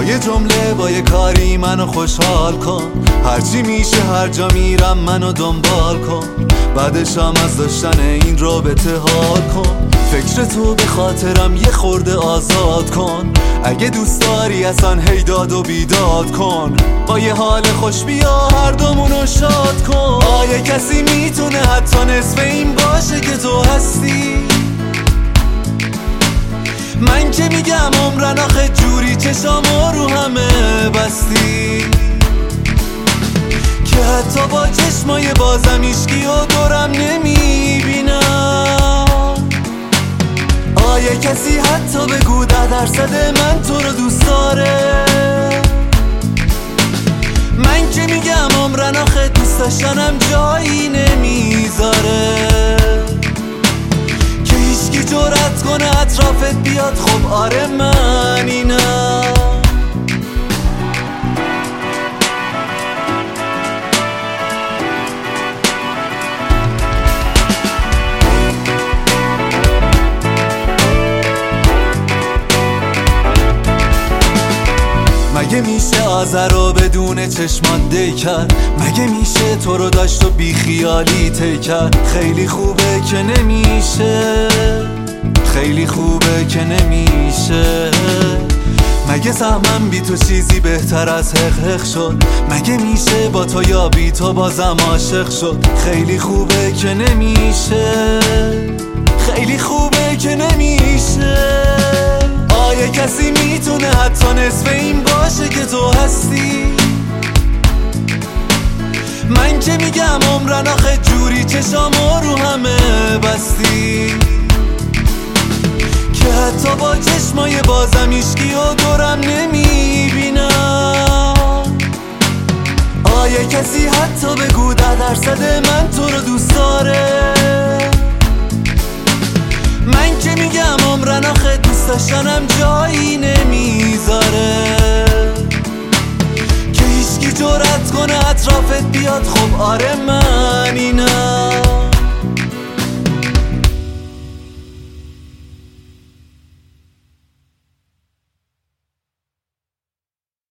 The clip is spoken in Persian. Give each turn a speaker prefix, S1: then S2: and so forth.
S1: یه جمله با یه کاری منو خوشحال کن. هرچی میشه هر جا میرم منو دنبال کن. بعدشم از داشتن این رابطه حال کن. فکر تو به خاطرم یه خورده آزاد کن. اگه دوست داری اصلا هی داد و بیداد کن. با یه حال خوش بیا هر دومونو شاد کن. آیا کسی میتونه حتی نصف این باشه که تو هستی؟ من که میگم عمرن آخه جوری چشامو رو همه بستی که حتی با چشمای بازم ایشکی و دورم نمیبینم. آیا کسی حتی بگو 10% من تو رو دوست داره؟ من که میگم عمرن آخه دوست داشتنم جایی نمیذاره که هیچکی جرأت کنه اطرافت بیاد. خب آره من اینم. مگه میشه آذر رو بدون چشمات دی کرد؟ مگه میشه تو رو داشت و بی خیالی تی کرد؟ خیلی خوبه که نمیشه، خیلی خوبه که نمیشه. مگه سهمم بی تو چیزی بهتر از حق شد؟ مگه میشه با تو یا بی تو بازم عاشق شد؟ خیلی خوبه که نمیشه، خیلی خوبه که نمیشه. آیا کسی میتونه حتی نصف این باشه که تو هستی؟ من که میگم عمرن آخه جوری چشامو رو همه بستی که حتی با چشمای بازم ایشکی و دورم نمیبینم. آیا کسی حتی بگو 10% من تو رو دوست داره؟ من که میگم عمرن آخه دوست داشتنم جایی نمیذاره که هیچکی جرأت کنه اطرافت بیاد. خب آره من اینم.